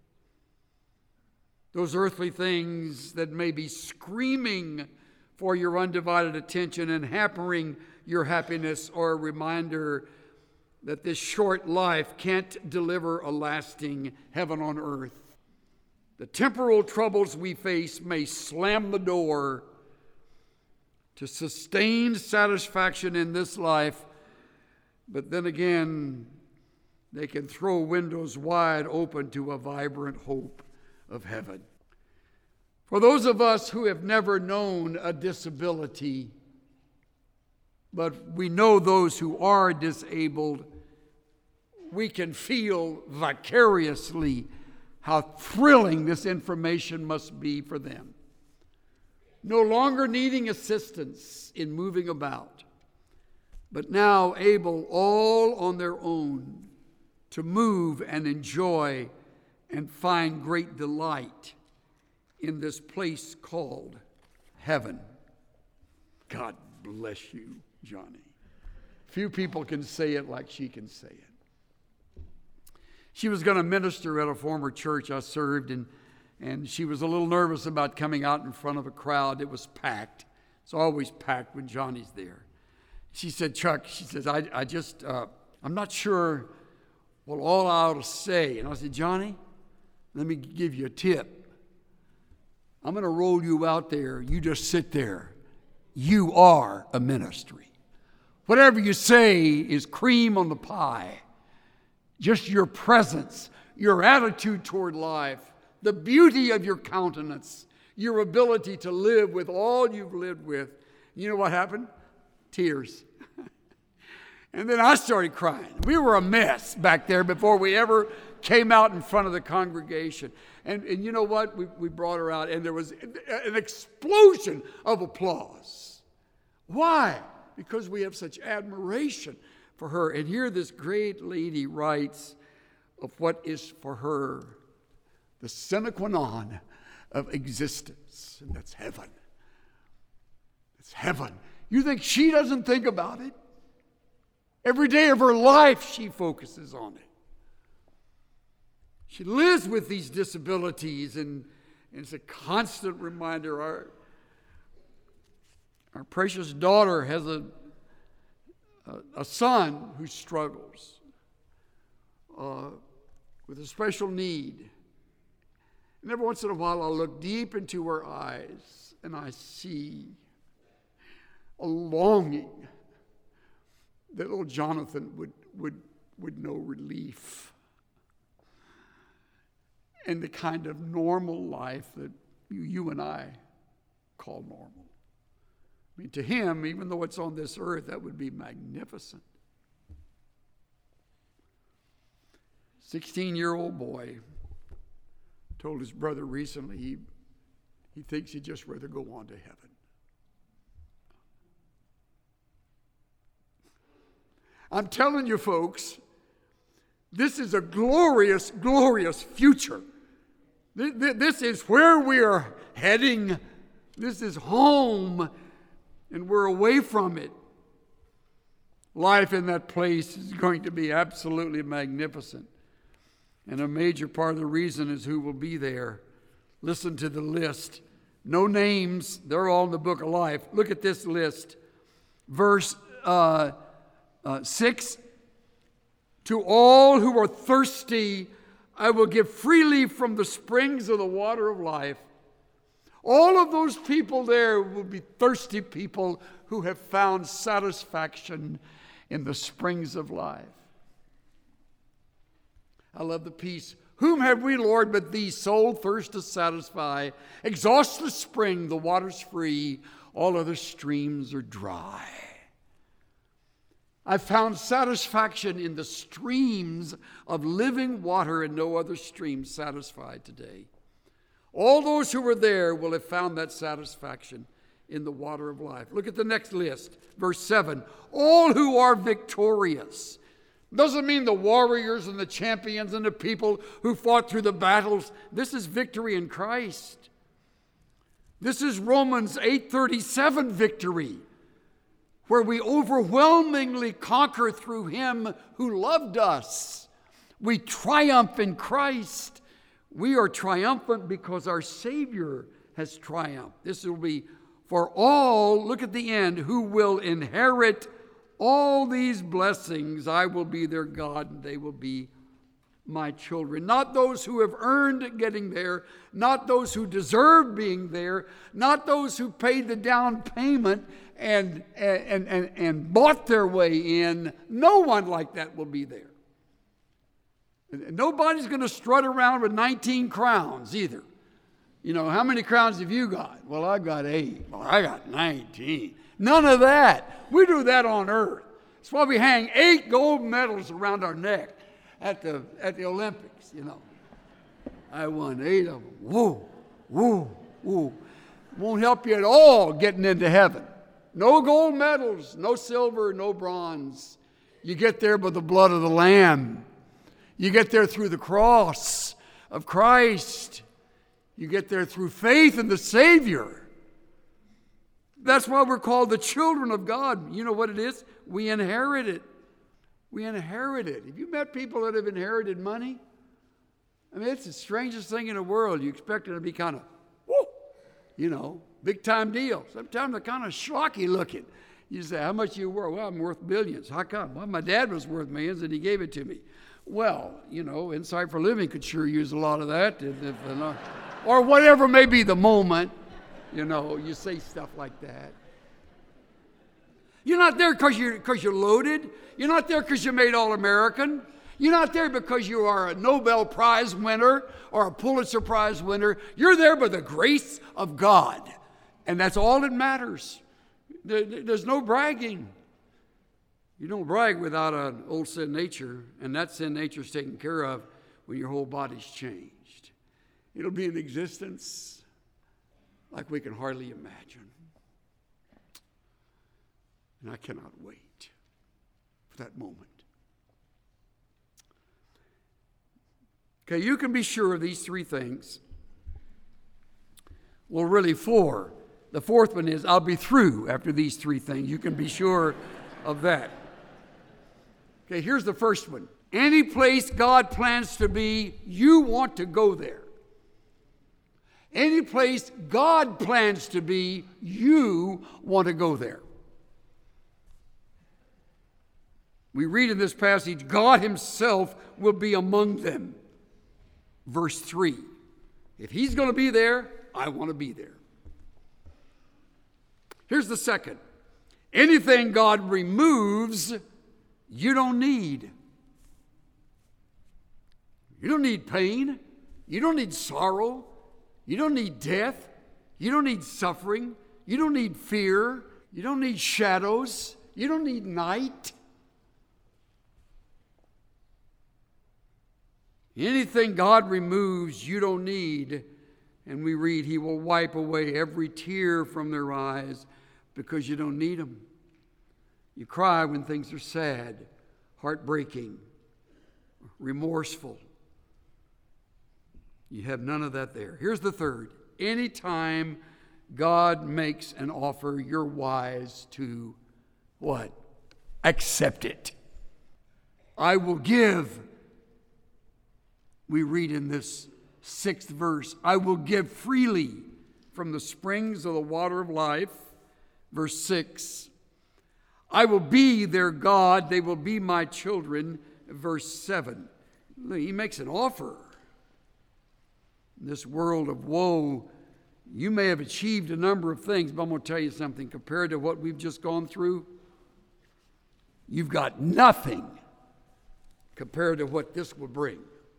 Those earthly things that may be screaming for your undivided attention and hampering your happiness are a reminder that this short life can't deliver a lasting heaven on earth. The temporal troubles we face may slam the door to sustained satisfaction in this life, but then again, they can throw windows wide open to a vibrant hope of heaven. For those of us who have never known a disability, but we know those who are disabled, we can feel vicariously how thrilling this information must be for them. No longer needing assistance in moving about, but now able all on their own to move and enjoy and find great delight in this place called heaven. God bless you, Joni. Few people can say it like she can say it. She was going to minister at a former church I served, and, and she was a little nervous about coming out in front of a crowd. It was packed. It's always packed when Joni's there. She said, Chuck, she says, I, I just, uh, I'm not sure what all I ought to say. And I said, Joni, let me give you a tip. I'm going to roll you out there. You just sit there. You are a ministry. Whatever you say is cream on the pie. Just your presence, your attitude toward life, the beauty of your countenance, your ability to live with all you've lived with. You know what happened? Tears. And then I started crying. We were a mess back there before we ever came out in front of the congregation. And, and you know what? We, we brought her out, and there was an explosion of applause. Why? Because we have such admiration for her. And here this great lady writes of what is for her the sine qua non of existence, and that's heaven. It's heaven. You think she doesn't think about it? Every day of her life she focuses on it. She lives with these disabilities, and, and it's a constant reminder. Our, our precious daughter has a, a, a son who struggles uh, with a special need. And every once in a while, I'll look deep into her eyes, and I see a longing that little Jonathan would, would, would know relief and the kind of normal life that you, you and I call normal. I mean, to him, even though it's on this earth, that would be magnificent. sixteen-year-old boy told his brother recently he, he thinks he'd just rather go on to heaven. I'm telling you, folks, this is a glorious, glorious future. This is where we are heading. This is home, and we're away from it. Life in that place is going to be absolutely magnificent. And a major part of the reason is who will be there. Listen to the list. No names. They're all in the book of life. Look at this list. Verse uh, uh, six. To all who are thirsty, I will give freely from the springs of the water of life. All of those people there will be thirsty people who have found satisfaction in the springs of life. I love the piece. Whom have we, Lord, but thee, soul thirst to satisfy? Exhaust the spring, the water's free, all other streams are dry. I found satisfaction in the streams of living water, and no other stream satisfied today. All those who were there will have found that satisfaction in the water of life. Look at the next list, verse seven. All who are victorious. Doesn't mean the warriors and the champions and the people who fought through the battles. This is victory in Christ. This is Romans eight thirty-seven victory, where we overwhelmingly conquer through him who loved us. We triumph in Christ. We are triumphant because our Savior has triumphed. This will be for all, look at the end, who will inherit all these blessings. I will be their God, and they will be my children. Not those who have earned getting there, not those who deserve being there, not those who paid the down payment and, and, and, and bought their way in. No one like that will be there. And nobody's going to strut around with nineteen crowns either. You know, how many crowns have you got? Well, I've got eight. Well, I got nineteen. None of that. We do that on earth. That's why we hang eight gold medals around our neck at the at the Olympics, you know. I won eight of them. Whoa, whoa, whoa. Won't help you at all getting into heaven. No gold medals, no silver, no bronze. You get there by the blood of the Lamb. You get there through the cross of Christ. You get there through faith in the Savior. That's why we're called the children of God. You know what it is? We inherit it. We inherit it. Have you met people that have inherited money? I mean, it's the strangest thing in the world. You expect it to be kind of, whoo, you know, big time deal. Sometimes they're kind of schlocky looking. You say, how much you worth? Well, I'm worth billions. How come? Well, my dad was worth millions and he gave it to me. Well, you know, Insight for Living could sure use a lot of that. If, if, uh, or whatever may be the moment. You know, you say stuff like that. You're not there because you're, because you're loaded. You're not there because you made All-American. You're not there because you are a Nobel Prize winner or a Pulitzer Prize winner. You're there by the grace of God. And that's all that matters. There, there's no bragging. You don't brag without an old sin nature, and that sin nature is taken care of when your whole body's changed. It'll be in existence like we can hardly imagine. And I cannot wait for that moment. Okay, you can be sure of these three things. Well, really four. The fourth one is I'll be through after these three things. You can be sure of that. Okay, here's the first one. Any place God plans to be, you want to go there. Any place God plans to be, you want to go there. We read in this passage, God himself will be among them. Verse three. If he's going to be there, I want to be there. Here's the second. Anything God removes, you don't need. You don't need pain. You don't need sorrow. You don't need death. You don't need suffering. You don't need fear. You don't need shadows. You don't need night. Anything God removes, you don't need. And we read, he will wipe away every tear from their eyes because you don't need them. You cry when things are sad, heartbreaking, remorseful. You have none of that there. Here's the third. Anytime God makes an offer, you're wise to what? Accept it. I will give. We read in this sixth verse, I will give freely from the springs of the water of life. Verse six, I will be their God, they will be my children. Verse seven, he makes an offer. In this world of woe, you may have achieved a number of things, but I'm going to tell you something. Compared to what we've just gone through, you've got nothing compared to what this will bring.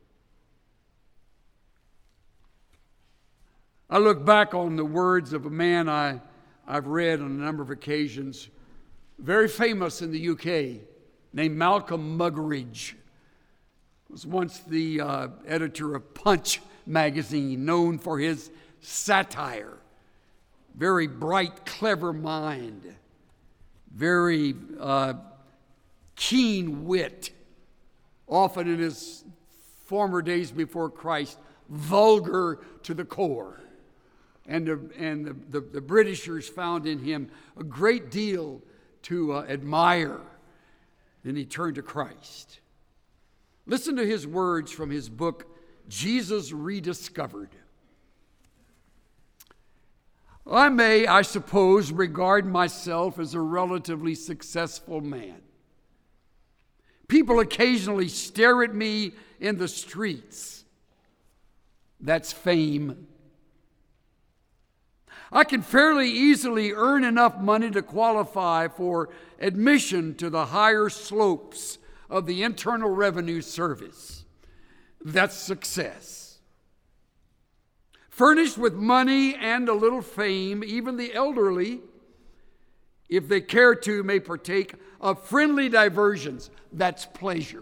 I look back on the words of a man I, I've read on a number of occasions, very famous in the U K, named Malcolm Muggeridge. Was once the uh, editor of Punch magazine, known for his satire. Very bright, clever mind. Very uh, keen wit. Often in his former days before Christ, vulgar to the core. And, the, and the, the, the Britishers found in him a great deal to uh, admire. Then he turned to Christ. Listen to his words from his book, Jesus Rediscovered. I may, I suppose, regard myself as a relatively successful man. People occasionally stare at me in the streets. That's fame. I can fairly easily earn enough money to qualify for admission to the higher slopes of the Internal Revenue Service. That's success. Furnished with money and a little fame, even the elderly, if they care to, may partake of friendly diversions. That's pleasure.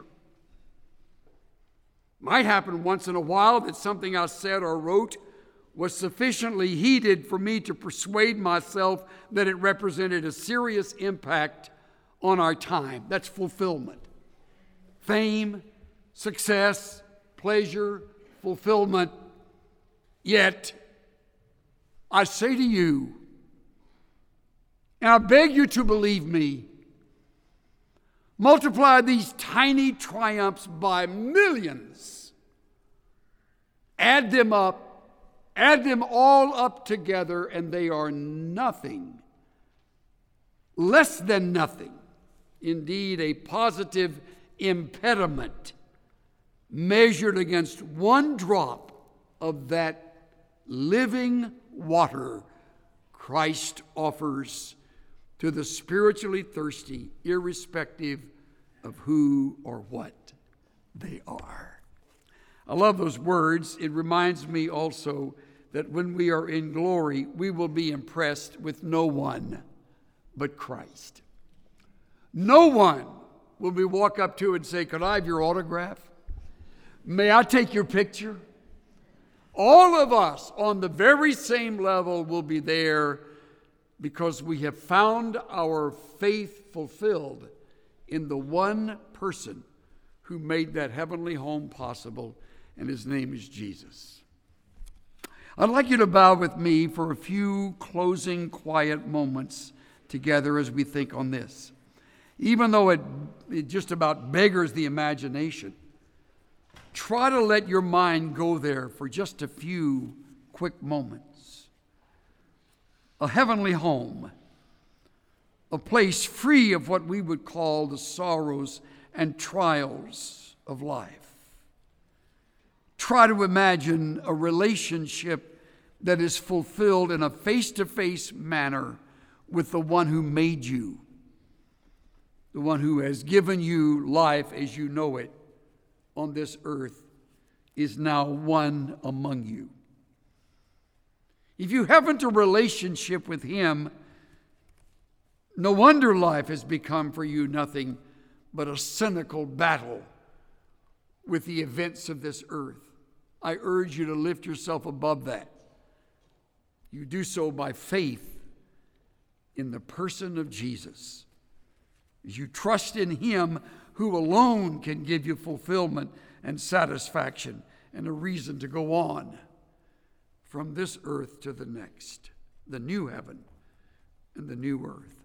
Might happen once in a while that something I said or wrote was sufficiently heated for me to persuade myself that it represented a serious impact on our time. That's fulfillment. Fame, success, pleasure, fulfillment. Yet, I say to you, and I beg you to believe me, multiply these tiny triumphs by millions. Add them up. Add them all up together, and they are nothing, less than nothing, indeed a positive impediment measured against one drop of that living water Christ offers to the spiritually thirsty, irrespective of who or what they are. I love those words. It reminds me also that when we are in glory, we will be impressed with no one but Christ. No one will we walk up to and say, could I have your autograph? May I take your picture? All of us on the very same level will be there because we have found our faith fulfilled in the one person who made that heavenly home possible, and his name is Jesus. I'd like you to bow with me for a few closing quiet moments together as we think on this. even though it, it just about beggars the imagination. Try to let your mind go there for just a few quick moments. A heavenly home, a place free of what we would call the sorrows and trials of life. Try to imagine a relationship that is fulfilled in a face-to-face manner with the one who made you, the one who has given you life as you know it on this earth, is now one among you. If you haven't a relationship with him, no wonder life has become for you nothing but a cynical battle with the events of this earth. I urge you to lift yourself above that. You do so by faith in the person of Jesus. As you trust in him who alone can give you fulfillment and satisfaction and a reason to go on from this earth to the next, the new heaven and the new earth.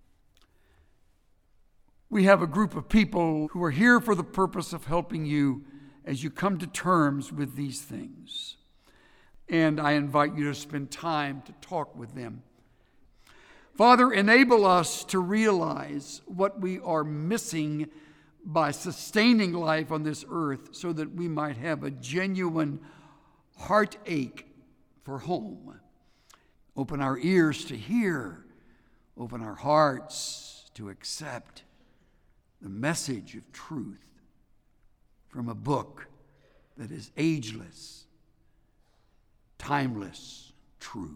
We have a group of people who are here for the purpose of helping you as you come to terms with these things. And I invite you to spend time to talk with them. Father, enable us to realize what we are missing by sustaining life on this earth so that we might have a genuine heartache for home. Open our ears to hear. Open our hearts to accept the message of truth from a book that is ageless, timeless, true.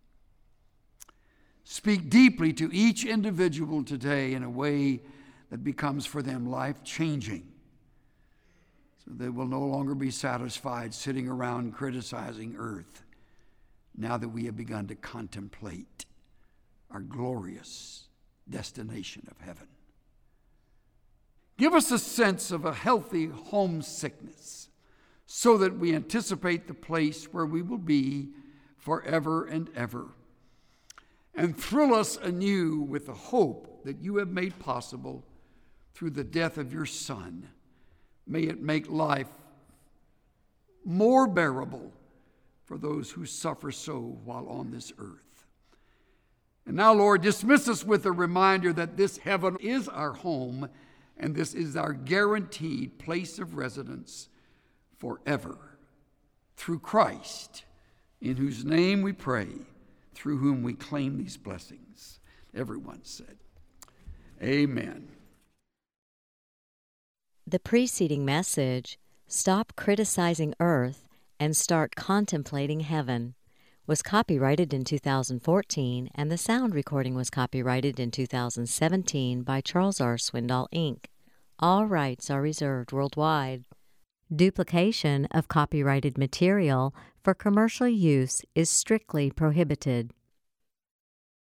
Speak deeply to each individual today in a way that becomes for them life-changing, so they will no longer be satisfied sitting around criticizing earth now that we have begun to contemplate our glorious destination of heaven. Give us a sense of a healthy homesickness so that we anticipate the place where we will be forever and ever. And thrill us anew with the hope that you have made possible through the death of your Son. May it make life more bearable for those who suffer so while on this earth. And now, Lord, dismiss us with a reminder that this heaven is our home, and this is our guaranteed place of residence forever. Through Christ, in whose name we pray, through whom we claim these blessings. Everyone said, amen. The preceding message, Stop Criticizing Earth and Start Contemplating Heaven, was copyrighted in two thousand fourteen, and the sound recording was copyrighted in two thousand seventeen by Charles R. Swindoll, Incorporated. All rights are reserved worldwide. Duplication of copyrighted material for commercial use is strictly prohibited.